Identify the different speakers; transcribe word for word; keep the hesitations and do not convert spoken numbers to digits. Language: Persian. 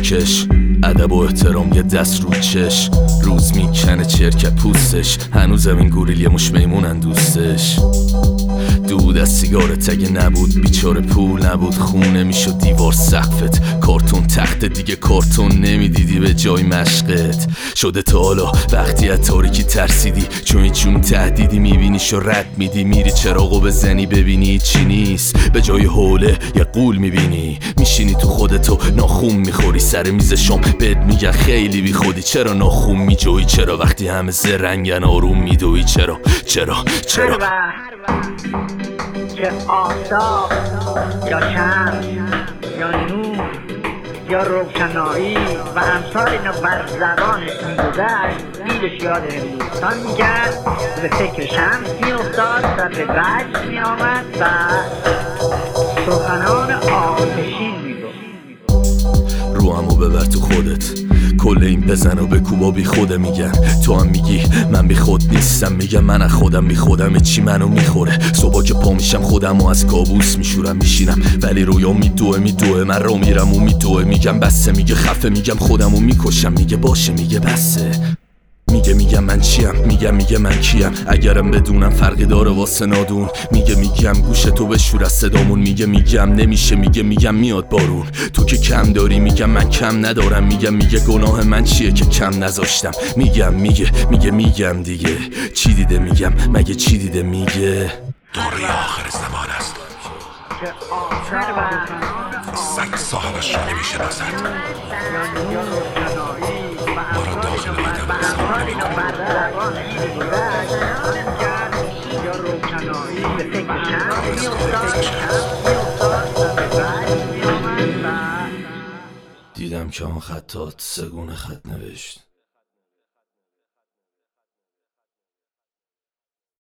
Speaker 1: روکش، ادب و احترام یه دست رو چش. روز میکنه چرک پوستش، هنوزم این گوریل یه مش میمونن دوستش. دود از سیگارت اگه نبود بیچاره پول نبود، خونه میشد دیوار سقفت، کارتون تخت دیگه کارتون نمیدیدی به جای مشقت. شده تا حالا وقتی از تاریکی ترسیدی، چون هیچ جون تهدیدی میبینیش و رد میدی، میری چراغو بزنی ببینی چی نیست، به جای حوله یه قول میبینی. میشینی تو خودتو ناخون میخوری سر میز شام، بهت میگن خیلی بی خودی. چرا ناخون میجویی؟ چرا وقتی همه زرنگن آروم میدویی؟ چرا چرا چرا
Speaker 2: چه آفتاب یا شمس یا نور یا روشنایی و امثال اینا بر زبانش میگذشت، دیدش یاد هندوستان میگرد، به فکر شمس میافتاد و به وجد میآمد و سخنان آتشین میگفت.
Speaker 1: روحمو ببر تو خودت، کل این بزن و بکوبا بی خوده میگن. تو هم میگی من بی خود نیستم، میگم من از خودم بی خودم، چی منو میخوره؟ صبح که پا میشم خودم و از کابوس میشورم میشینم، ولی رویا میدوه میدوه من رو میرم و میدوه. میگم بسه، میگه خفه، میگم خودمو میکشم، میگه باشه، میگه بسه. میگه میگم من چیم، میگم میگه من کیم، اگرم بدونم فرقی داره واسه نادون. میگه میگم گوش تو بشور از صدامون، میگه میگم نمیشه، میگه میگم میاد بارون. تو که کم داری، میگم من کم ندارم، میگم میگه گناه من چیه که کم نذاشتم. میگم میگه میگه میگم دیگه چی دیده، میگم مگه چی دیده. میگه
Speaker 3: دوره آخر زمان است، سگ صاحبش را نمیشناسد، ما را داخل آدم حساب نمی کند.
Speaker 1: دیدم که آن خطات سگونه خط نوشت.